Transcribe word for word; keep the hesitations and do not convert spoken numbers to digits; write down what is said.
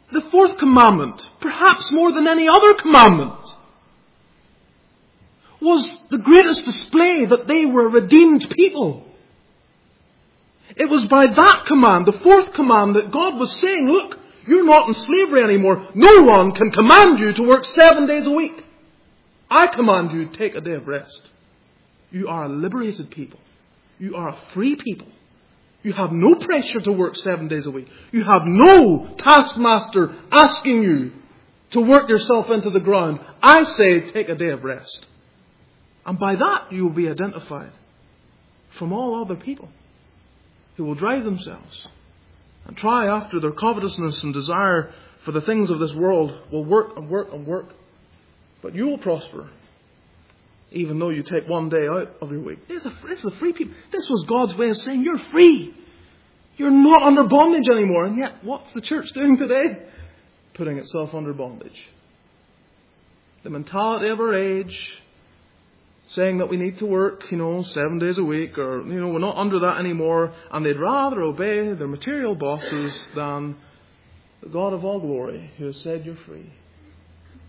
the fourth commandment, perhaps more than any other commandment, was the greatest display that they were a redeemed people. It was by that command, the fourth command, that God was saying, look, you're not in slavery anymore. No one can command you to work seven days a week. I command you to take a day of rest. You are a liberated people. You are a free people. You have no pressure to work seven days a week. You have no taskmaster asking you to work yourself into the ground. I say, take a day of rest. And by that you will be identified from all other people who will drive themselves and try after their covetousness and desire for the things of this world, will work and work and work. But you will prosper, even though you take one day out of your week. This is, a, this is a free people. This was God's way of saying you're free. You're not under bondage anymore. And yet, what's the church doing today? Putting itself under bondage. The mentality of our age, saying that we need to work, you know, seven days a week, or, you know, we're not under that anymore. And they'd rather obey their material bosses than the God of all glory, who has said you're free.